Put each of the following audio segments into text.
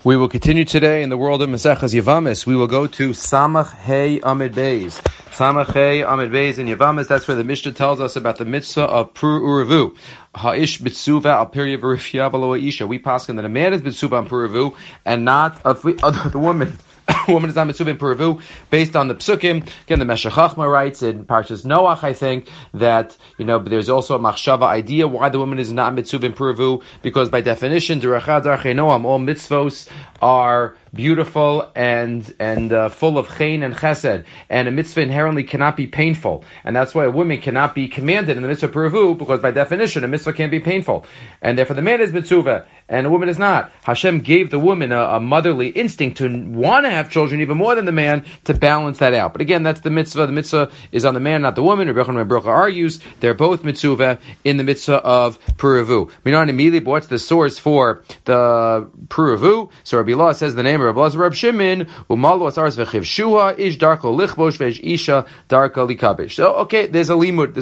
We will continue today in the world of Maseches Yavamis. We will go to Samach Hey Amid Beis. Samach Hey Amid Beis in Yavamis. That's where the Mishnah tells us about the mitzvah of Pur Uravu. Ha'ish Bitsuva al Pirya V'Rifya B'lo Isha. We paskin that a man is Bitsuva on Pur Uravu and not the woman. Woman is not mitzvah in Puravu, based on the psukim. Again, the Meshech Chachma writes in Parshas Noach, I think, that, there's also a machshava idea why the woman is not mitzvah in Puravu, because by definition, Derechad Darchei Noam, all mitzvos are beautiful and full of chen and chesed, and a mitzvah inherently cannot be painful, and that's why a woman cannot be commanded in the mitzvah Puravu, because by definition, a mitzvah can't be painful, and therefore the man is mitzvah, and a woman is not. Hashem gave the woman a motherly instinct to want to have children even more than the man to balance that out. But again, that's the mitzvah. The mitzvah is on the man, not the woman. Rebbe Yochanan ben Baruch argues they're both mitzvah in the mitzvah of Puravu. Minan immediately, what's the source for the Puravu? So Rabbi Law says the name of Rabbi Lazar Reb Shimon, Umalu Asaras v'chiv Shua, Ish Darko Lichbosh v'Ish Isha Darko Likabish. So okay, there's a limud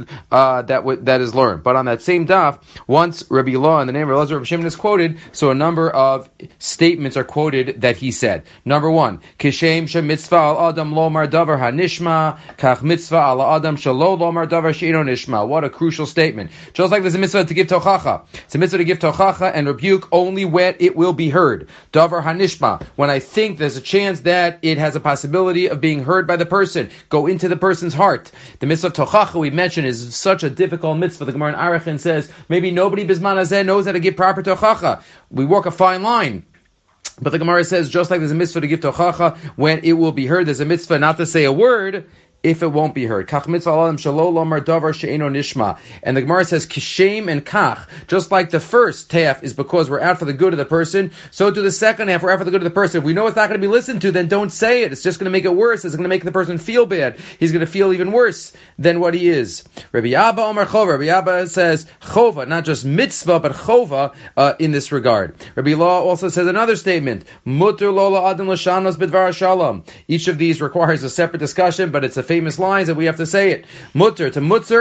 that is learned. But on that same daf, once Rabbi Law and the name of Rabbi Lazar Reb Shimon is quoted, so a number of statements are quoted that he said. Number one, Kishem she mitzvah al adam lomar davar hanishma, kach mitzvah al adam shelo lomar davar sheino nishma. What a crucial statement. Just like there's a mitzvah to give tochacha. It's a mitzvah to give tochacha and rebuke only when it will be heard. Davar hanishma, when I think there's a chance that it has a possibility of being heard by the person. Go into the person's heart. The mitzvah of tochacha we mentioned is such a difficult mitzvah. The Gemara in Arachin says, maybe nobody bisman hazeh knows how to give proper tochacha. We walk a fine line. But the Gemara says, just like there's a mitzvah to give tochacha when it will be heard, there's a mitzvah not to say a word if it won't be heard. Kach mitzvah alam shelo lomar davar she'eno nishma. And the Gemara says, kishem and kach. Just like the first half is because we're out for the good of the person, so to the second half, we're out for the good of the person. If we know it's not going to be listened to, then don't say it. It's just going to make it worse. It's going to make the person feel bad. He's going to feel even worse than what he is. Rabbi Abba Omar Chova. Rabbi Abba says chova, not just mitzvah, but chova in this regard. Rabbi Law also says another statement. Mutter lola adam l'shanos b'dvar shalom. Each of these requires a separate discussion, but it's a famous lines that we have to say it. Mutter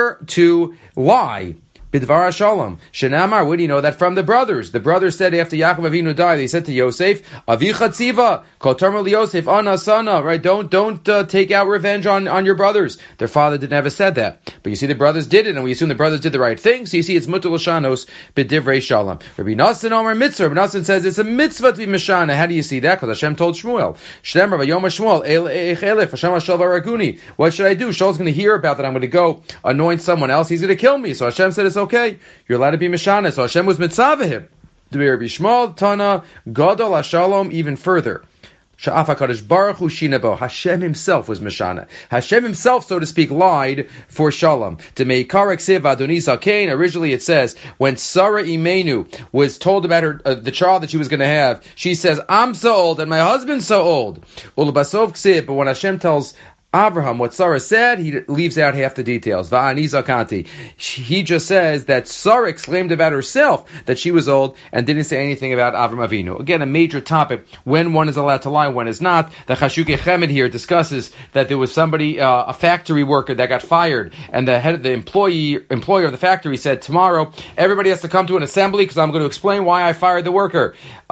to lie. Bidvar Shalom. Shenamar, where do you know that from? The brothers. The brothers said after Yaakov Avinu died, they said to Yosef, Avicha tziva, kol termal Yosef, ana sana, right? Don't take out revenge on your brothers. Their father never said that. But you see the brothers did it, and we assume the brothers did the right thing, so you see it's mutter l'shanos b'divrei shalom. Rabbi Nassan Omer mitzvah. Rabbi Nassan says it's a mitzvah to be mishana. How do you see that? Because Hashem told Shmuel, Shem Rabbi Yom Shmuel, elef, Hashem Hashal Varaguni. What should I do? Shaul's going to hear about that. I'm going to go anoint someone else. He's going to kill me. So Hashem said it's okay. You're allowed to be Mishana. So Hashem was mitzavah to be Rabbi Shmuel, Tana, Gadol HaShalom, even further. Sha'af HaKadosh Baruch Hu Shinabo. Hashem himself was Mishana. Hashem himself, so to speak, lied for Shalom. To make Karek Siv Adoni Zakein. Originally it says, when Sarah Imenu was told about her, the child that she was going to have, she says, I'm so old and my husband's so old. Ulubasov Ksiv. But when Hashem tells Abraham what Sarah said, he leaves out half the details. Va'ani zakanti. He just says that Sarah exclaimed about herself that she was old and didn't say anything about Avram Avinu. Again, a major topic, when one is allowed to lie, when is not. The Chashukei Chemed here discusses that there was somebody, a factory worker that got fired, and the employer of the factory said, tomorrow everybody has to come to an assembly because I'm going to explain why I fired the worker.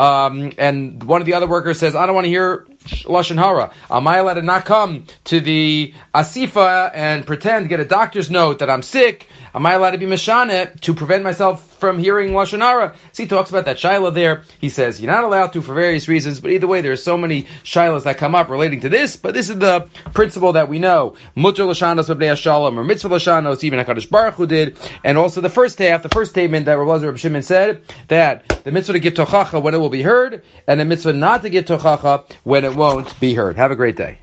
And one of the other workers says, I don't want to hear Lashon Hara. Am I allowed to not come to the Asifa and pretend, get a doctor's note that I'm sick? Am I allowed to be Meshane to prevent myself from hearing Lashon Hara? So he talks about that Shaila there. He says, you're not allowed to for various reasons, but either way, there's so many Shailas that come up relating to this, but this is the principle that we know. Mutter Lashanos B'nei Shalom, or Mitzvah Lashanos, even HaKadosh Baruch Hu did, and also the first statement that Rabbi Lazar Reb Shimon said, that the mitzvah to give tochacha when it will be heard, and the mitzvah not to give tochacha when it won't be heard. Have a great day.